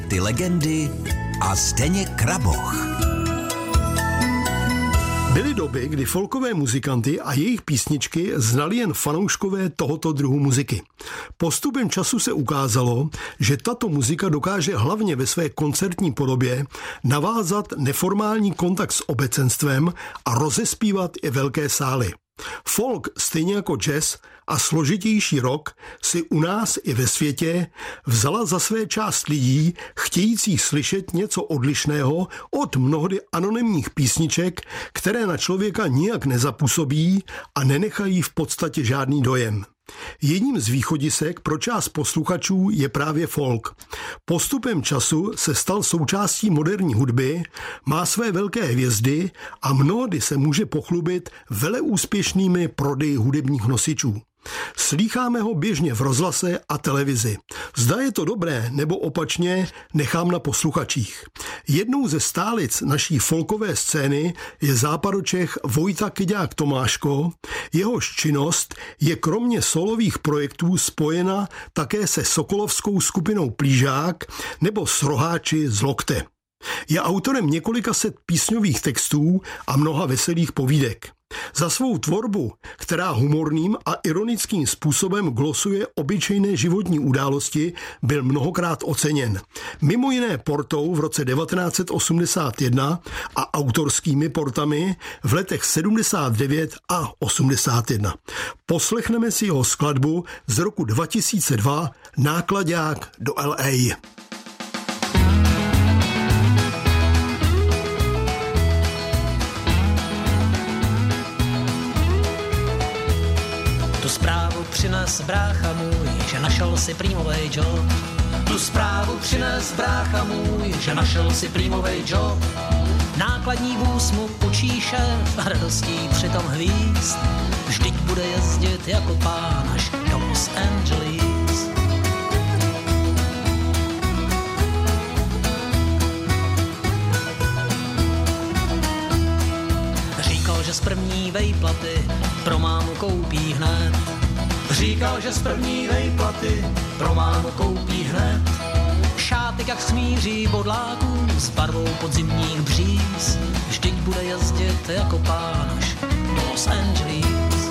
Ty legendy a Zdeněk Raboch. Byly doby, kdy folkové muzikanty a jejich písničky znali jen fanouškové tohoto druhu muziky. Postupem času se ukázalo, že tato muzika dokáže hlavně ve své koncertní podobě navázat neformální kontakt s obecenstvem a rozespívat i velké sály. Folk, stejně jako jazz a složitější rock, si u nás i ve světě vzala za své část lidí, chtějících slyšet něco odlišného od mnohdy anonymních písniček, které na člověka nijak nezapůsobí a nenechají v podstatě žádný dojem. Jedním z východisek pro část posluchačů je právě folk. Postupem času se stal součástí moderní hudby, má své velké hvězdy a mnohdy se může pochlubit veleúspěšnými prodeji hudebních nosičů. Slýcháme ho běžně v rozhlase a televizi. Zda je to dobré nebo opačně, nechám na posluchačích. Jednou ze stálic naší folkové scény je Západočech Vojta Keďák Tomáško. Jehož činnost je kromě solových projektů spojena také se sokolovskou skupinou Plížák nebo s Roháči z Lokte. Je autorem několika set písňových textů a mnoha veselých povídek. Za svou tvorbu, která humorným a ironickým způsobem glosuje obyčejné životní události, byl mnohokrát oceněn. Mimo jiné portou v roce 1981 a autorskými portami v letech 79 a 81. Poslechneme si jeho skladbu z roku 2002 Náklaďák do LA. Tu zprávu přines brácha můj, že našel si prýmovej job. Tu zprávu přines brácha můj, že našel si prýmovej job. Nákladní vůz mu učí šéf a radostí přitom hvízd. Vždyť bude jezdit jako pán až do Los Angeles. Říkal, že z první vejplaty pro mámu koupí hned. Říkal, že z první vejplaty pro mámu koupí hned. Šátek jak smíří bodláků s barvou podzimních bříz. Vždyť bude jezdit jako pán až do Los Angeles.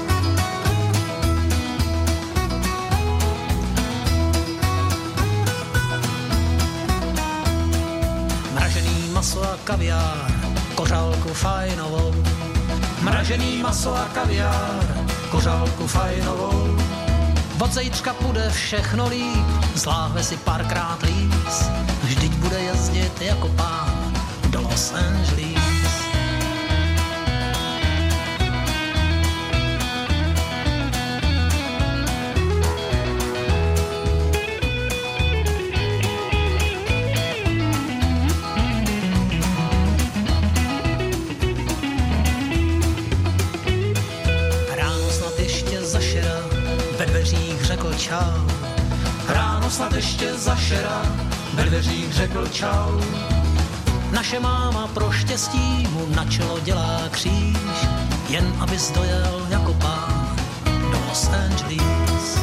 Mražený maso a kaviár, kořálku fajnovou. Mražený maso a kaviár, kořálku fajnovou. Od zítřka bude všechno líp, z láhve si párkrát líz. Vždyť bude jezdit jako pán do Los Angeles. Čau. Ráno snad ještě zašera, ve dveřích řekl čau. Naše máma pro štěstí mu na čelo dělá kříž, jen abys dojel jako pán do Los Angeles.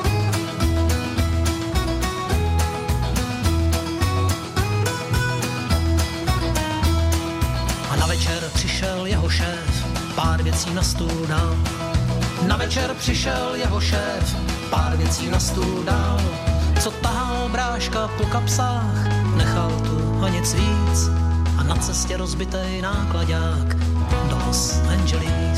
A na večer přišel jeho šéf, pár věcí na stůl dal. Na večer přišel jeho šéf, pár věcí na stůl dal. Co tahal bráška po kapsách, nechal tu a nic víc. A na cestě rozbitej náklaďák do Los Angeles.